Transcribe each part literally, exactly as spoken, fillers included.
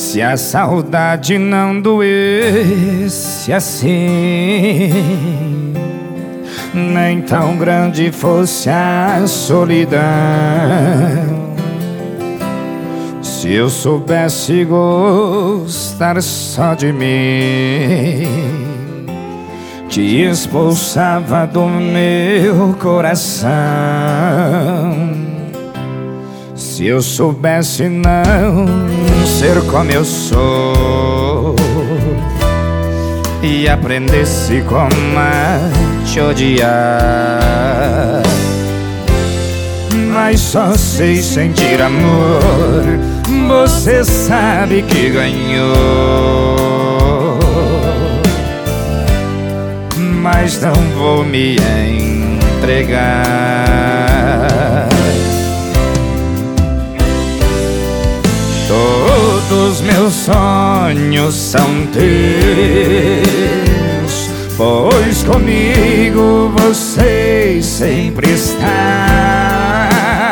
Se a saudade não doesse assim, nem tão grande fosse a solidão, se eu soubesse gostar só de mim, te expulsava do meu coração. Se eu soubesse não ser como eu sou e aprendesse como a te odiar, mas só sei sentir amor, você sabe que ganhou, mas não vou me entregar. Todos meus sonhos são teus, pois comigo você sempre está.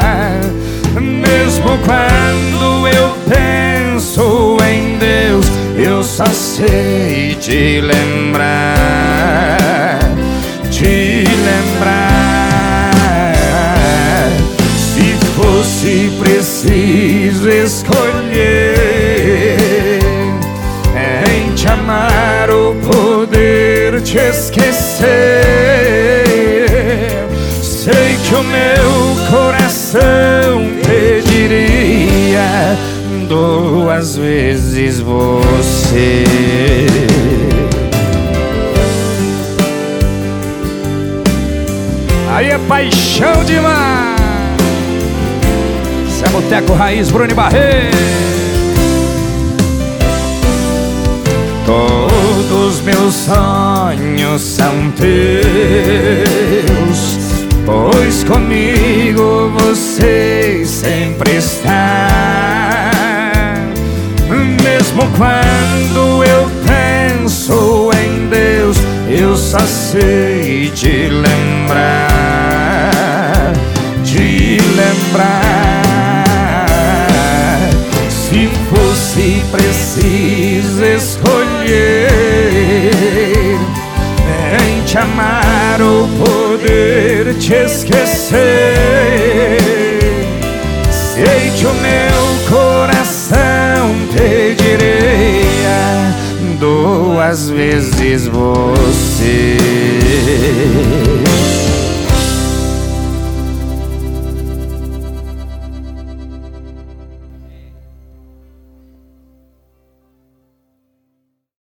Mesmo quando eu penso em Deus, eu só sei te lembrar, te lembrar. Se fosse preciso escolher em te amar ou poder te esquecer, sei que o meu coração pediria duas vezes você. Aí é paixão demais. Esse é Boteco Raiz, Bruno Barreto. Todos meus sonhos são teus, pois comigo você sempre está. Mesmo quando eu penso em Deus, eu só sei te lembrar, te lembrar. Se fosse preciso escolher em te amar ou poder te esquecer, sei que o meu coração pediria duas vezes você.